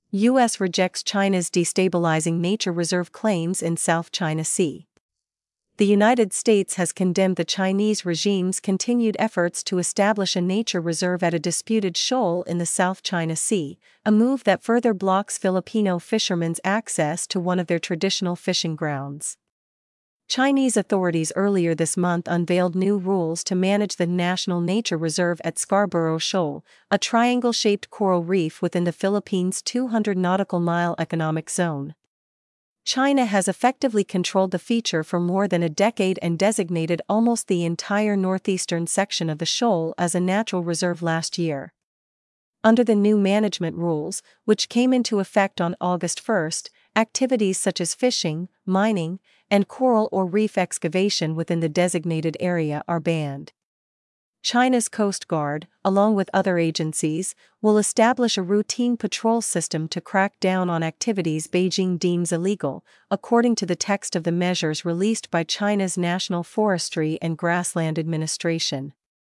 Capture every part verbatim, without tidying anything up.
U S rejects China's destabilizing nature reserve claims in South China Sea. The United States has condemned the Chinese regime's continued efforts to establish a nature reserve at a disputed shoal in the South China Sea, a move that further blocks Filipino fishermen's access to one of their traditional fishing grounds. Chinese authorities earlier this month unveiled new rules to manage the National Nature Reserve at Scarborough Shoal, a triangle-shaped coral reef within the Philippines' two hundred nautical mile economic zone. China has effectively controlled the feature for more than a decade and designated almost the entire northeastern section of the shoal as a natural reserve last year. Under the new management rules, which came into effect on August first, activities such as fishing, mining, and coral or reef excavation within the designated area are banned. China's Coast Guard, along with other agencies, will establish a routine patrol system to crack down on activities Beijing deems illegal, according to the text of the measures released by China's National Forestry and Grassland Administration.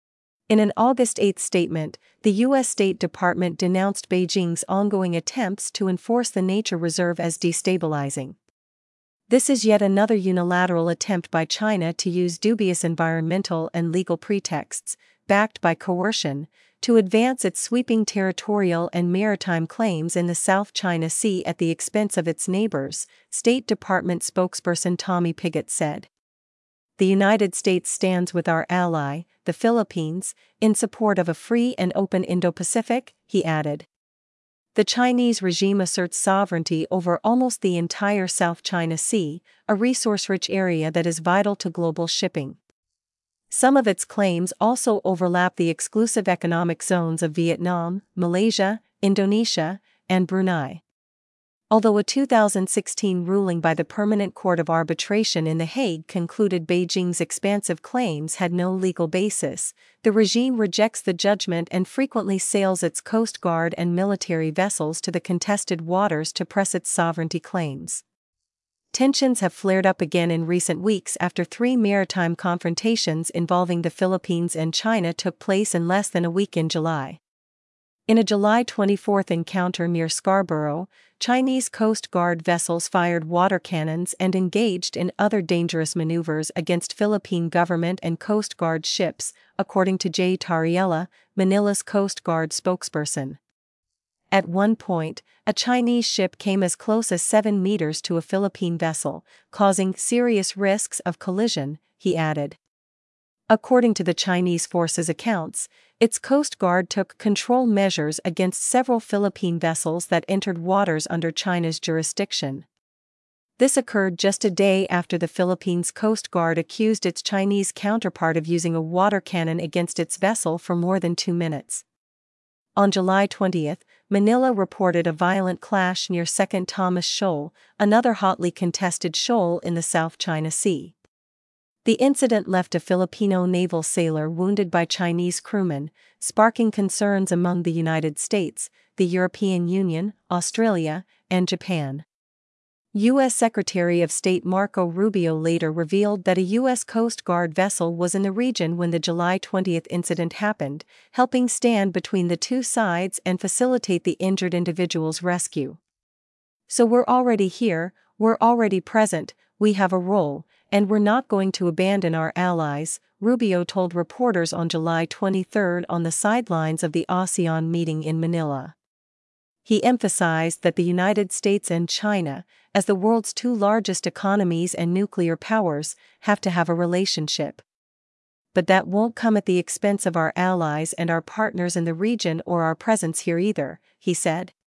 In an August eighth statement, the U S State Department denounced Beijing's ongoing attempts to enforce the nature reserve as destabilizing. This is yet another unilateral attempt by China to use dubious environmental and legal pretexts, backed by coercion, to advance its sweeping territorial and maritime claims in the South China Sea at the expense of its neighbors, State Department spokesperson Tommy Pigott said. The United States stands with our ally, the Philippines, in support of a free and open Indo-Pacific, he added. The Chinese regime asserts sovereignty over almost the entire South China Sea, a resource-rich area that is vital to global shipping. Some of its claims also overlap the exclusive economic zones of Vietnam, Malaysia, Indonesia, and Brunei. Although a two thousand sixteen ruling by the Permanent Court of Arbitration in The Hague concluded Beijing's expansive claims had no legal basis, the regime rejects the judgment and frequently sails its Coast Guard and military vessels to the contested waters to press its sovereignty claims. Tensions have flared up again in recent weeks after three maritime confrontations involving the Philippines and China took place in less than a week in July. In a July twenty-fourth encounter near Scarborough, Chinese Coast Guard vessels fired water cannons and engaged in other dangerous maneuvers against Philippine government and Coast Guard ships, according to Jay Tariella, Manila's Coast Guard spokesperson. At one point, a Chinese ship came as close as seven meters to a Philippine vessel, causing serious risks of collision, he added. According to the Chinese force's accounts, its Coast Guard took control measures against several Philippine vessels that entered waters under China's jurisdiction. This occurred just a day after the Philippines Coast Guard accused its Chinese counterpart of using a water cannon against its vessel for more than two minutes. On July twentieth, Manila reported a violent clash near Second Thomas Shoal, another hotly contested shoal in the South China Sea. The incident left a Filipino naval sailor wounded by Chinese crewmen, sparking concerns among the United States, the European Union, Australia, and Japan. U S Secretary of State Marco Rubio later revealed that a U S Coast Guard vessel was in the region when the July twentieth incident happened, helping stand between the two sides and facilitate the injured individual's rescue. So we're already here, we're already present, we have a role, and we're not going to abandon our allies, Rubio told reporters on July twenty-third on the sidelines of the ASEAN meeting in Manila. He emphasized that the United States and China, as the world's two largest economies and nuclear powers, have to have a relationship. But that won't come at the expense of our allies and our partners in the region or our presence here either, he said.